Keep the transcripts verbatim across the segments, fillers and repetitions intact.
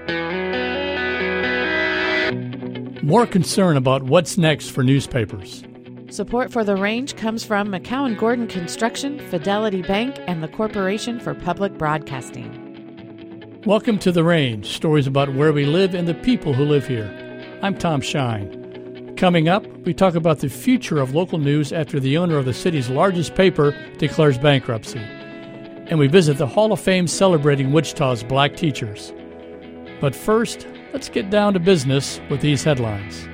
More concern about what's next for newspapers. Support for The Range comes from McCowan Gordon Construction, Fidelity Bank, and the Corporation for Public Broadcasting. Welcome to The Range, stories about where we live and the people who live here. I'm Tom Shine. Coming up, we talk about the future of local news after the owner of the city's largest paper declares bankruptcy. And we visit the Hall of Fame celebrating Wichita's black teachers. But first, let's get down to business with these headlines.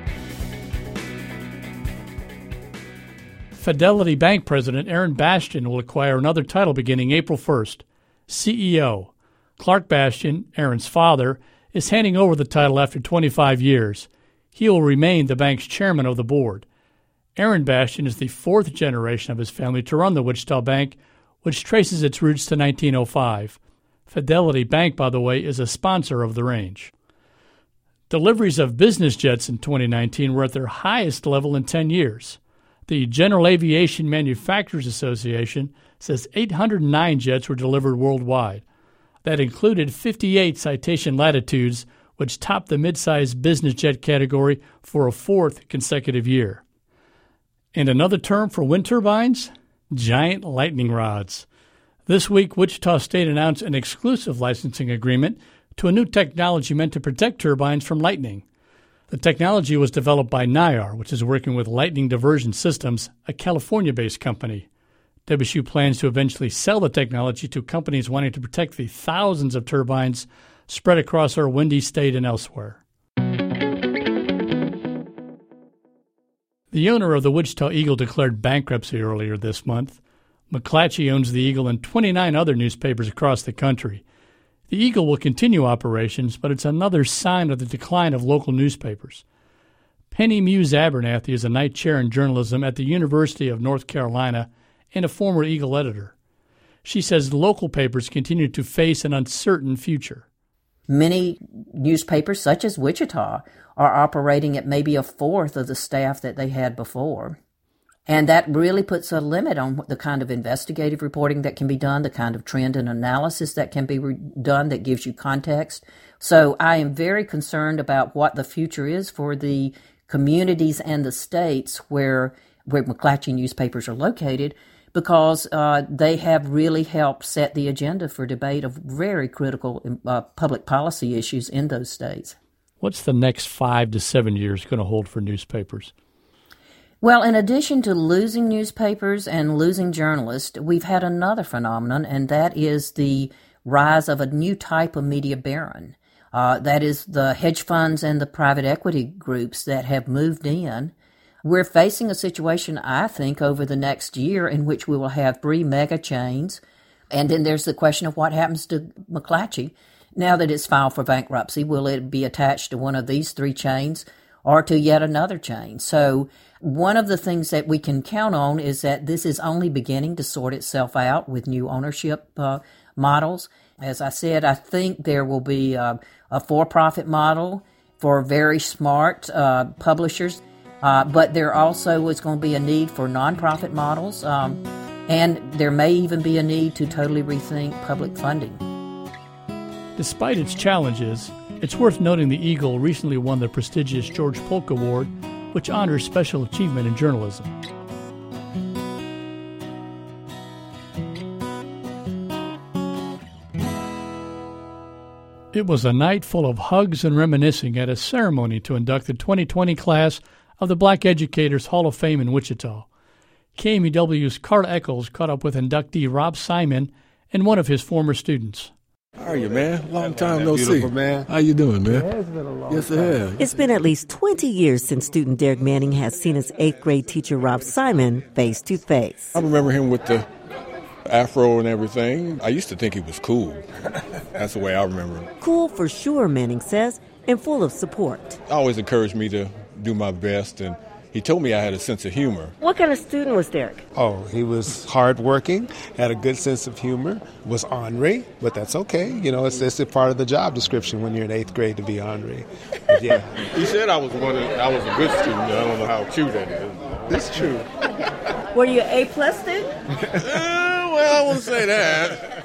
Fidelity Bank President Aaron Bastian will acquire another title beginning April first, C E O. Clark Bastian, Aaron's father, is handing over the title after twenty-five years. He will remain the bank's chairman of the board. Aaron Bastian is the fourth generation of his family to run the Wichita Bank, which traces its roots to nineteen oh five. Fidelity Bank, by the way, is a sponsor of The Range. Deliveries of business jets in twenty nineteen were at their highest level in ten years. The General Aviation Manufacturers Association says eight hundred nine jets were delivered worldwide. That included fifty-eight Citation Latitudes, which topped the mid-sized business jet category for a fourth consecutive year. And another term for wind turbines? Giant lightning rods. This week, Wichita State announced an exclusive licensing agreement to a new technology meant to protect turbines from lightning. The technology was developed by NIAR, which is working with Lightning Diversion Systems, a California-based company. W S U plans to eventually sell the technology to companies wanting to protect the thousands of turbines spread across our windy state and elsewhere. The owner of the Wichita Eagle declared bankruptcy earlier this month. McClatchy owns the Eagle and twenty-nine other newspapers across the country. The Eagle will continue operations, but it's another sign of the decline of local newspapers. Penny Muse Abernathy is a Knight Chair in Journalism at the University of North Carolina and a former Eagle editor. She says local papers continue to face an uncertain future. Many newspapers, such as Wichita, are operating at maybe a fourth of the staff that they had before. And that really puts a limit on the kind of investigative reporting that can be done, the kind of trend and analysis that can be re- done that gives you context. So I am very concerned about what the future is for the communities and the states where, where McClatchy newspapers are located, because uh, they have really helped set the agenda for debate of very critical uh, public policy issues in those states. What's the next five to seven years going to hold for newspapers? Well, in addition to losing newspapers and losing journalists, we've had another phenomenon, and that is the rise of a new type of media baron. Uh, that is the hedge funds and the private equity groups that have moved in. We're facing a situation, I think, over the next year in which we will have three mega chains. And then there's the question of what happens to McClatchy. Now that it's filed for bankruptcy, will it be attached to one of these three chains or to yet another chain? So one of the things that we can count on is that this is only beginning to sort itself out with new ownership uh, models. As I said, I think there will be uh, a for-profit model for very smart uh, publishers. Uh, but there also is going to be a need for nonprofit models, um, and there may even be a need to totally rethink public funding. Despite its challenges, it's worth noting the Eagle recently won the prestigious George Polk Award, which honors special achievement in journalism. It was a night full of hugs and reminiscing at a ceremony to induct the twenty twenty class of the Black Educators Hall of Fame in Wichita. K M E W's Carl Eccles caught up with inductee Rob Simon and one of his former students. How are you, man? Long time no Beautiful, see. man. How you doing, man? It has been a long yes, time. it has. It's been at least twenty years since student Derek Manning has seen his eighth grade teacher Rob Simon face to face. I remember him with the afro and everything. I used to think he was cool. That's the way I remember him. Cool for sure, Manning says, and full of support. Always encouraged me to do my best, and he told me I had a sense of humor. What kind of student was Derek? Oh, he was hardworking, had a good sense of humor, was ornery, but that's okay. You know, it's, it's a part of the job description when you're in eighth grade to be ornery. But yeah. He said I was one. Of, I was a good student. I don't know how true that is. It's true. Were you an A-plus student? uh, well, I won't say that.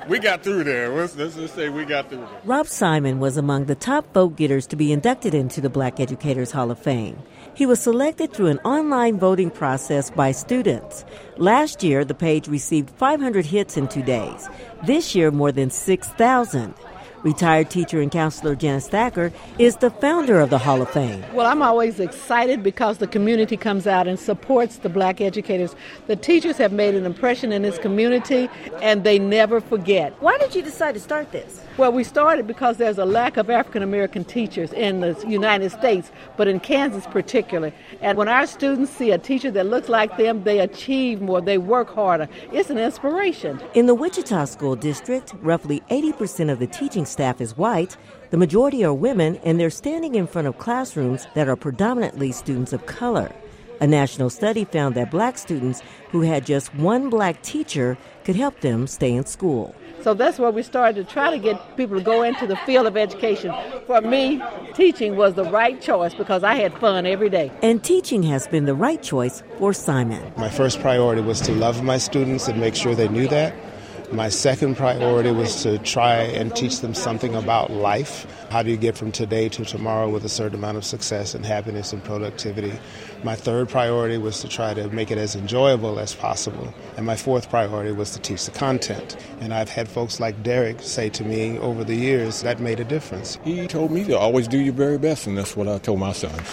We got through there. Let's, let's just say we got through there. Rob Simon was among the top vote-getters to be inducted into the Black Educators Hall of Fame. He was selected through an online voting process by students. Last year, the page received five hundred hits in two days. This year, more than six thousand. Retired teacher and counselor Janice Thacker is the founder of the Hall of Fame. Well, I'm always excited because the community comes out and supports the Black educators. The teachers have made an impression in this community, and they never forget. Why did you decide to start this? Well, we started because there's a lack of African-American teachers in the United States, but in Kansas particularly. And when our students see a teacher that looks like them, they achieve more, they work harder. It's an inspiration. In the Wichita School District, roughly eighty percent of the teaching staff is white. The majority are women, and they're standing in front of classrooms that are predominantly students of color. A national study found that black students who had just one black teacher could help them stay in school. So that's where we started to try to get people to go into the field of education. For me, teaching was the right choice because I had fun every day. And teaching has been the right choice for Simon. My first priority was to love my students and make sure they knew that. My second priority was to try and teach them something about life. How do you get from today to tomorrow with a certain amount of success and happiness and productivity? My third priority was to try to make it as enjoyable as possible. And my fourth priority was to teach the content. And I've had folks like Derek say to me over the years that made a difference. He told me to always do your very best, and that's what I told my sons.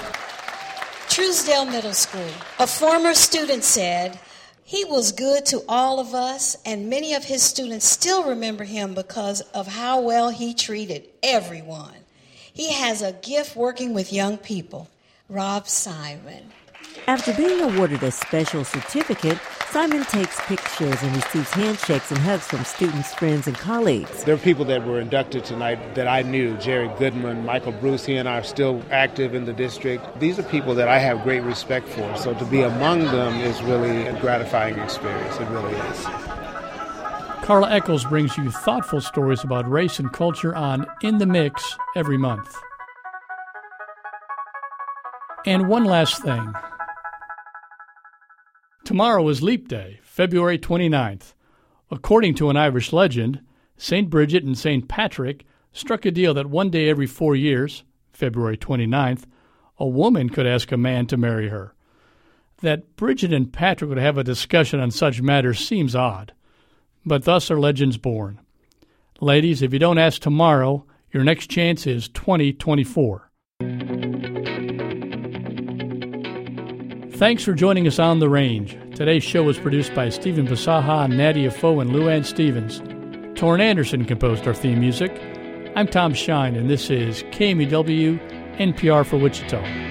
Truesdale Middle School. A former student said, "He was good to all of us, and many of his students still remember him because of how well he treated everyone. He has a gift working with young people." Rob Simon. After being awarded a special certificate, Simon takes pictures and receives handshakes and hugs from students, friends, and colleagues. There are people that were inducted tonight that I knew. Jerry Goodman, Michael Bruce, he and I are still active in the district. These are people that I have great respect for. So to be among them is really a gratifying experience. It really is. Carla Eccles brings you thoughtful stories about race and culture on In the Mix every month. And one last thing. Tomorrow is Leap Day, February twenty-ninth. According to an Irish legend, Saint Bridget and Saint Patrick struck a deal that one day every four years, February twenty-ninth, a woman could ask a man to marry her. That Bridget and Patrick would have a discussion on such matters seems odd, but thus are legends born. Ladies, if you don't ask tomorrow, your next chance is twenty twenty-four. Thanks for joining us on The Range. Today's show was produced by Stephen Basaha, Nadia Foe, and Luann Stevens. Torrin Anderson composed our theme music. I'm Tom Shine, and this is K M E W, N P R for Wichita.